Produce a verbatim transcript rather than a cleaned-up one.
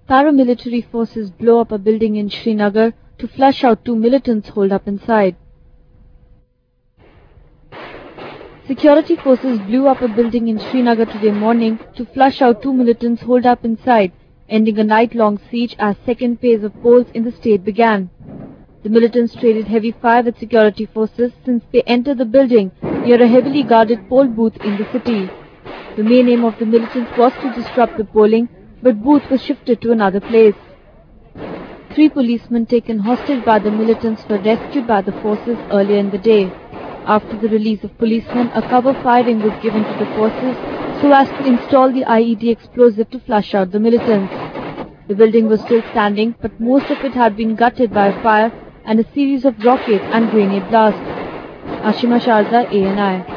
Paramilitary forces blow up a building in Srinagar to flush out two militants holed up inside. Security forces blew up a building in Srinagar today morning to flush out two militants holed up inside, ending a night-long siege as second phase of polls in the state began. The militants traded heavy fire with security forces since they entered the building near a heavily guarded poll booth in the city. The main aim of the militants was to disrupt the polling, but booth was shifted to another place. Three policemen taken hostage by the militants were rescued by the forces earlier in the day. After the release of policemen, a cover firing was given to the forces so as to install the I E D explosive to flush out the militants. The building was still standing, but most of it had been gutted by a fire and a series of rocket and grenade blasts. Ashima Sharda, A N I.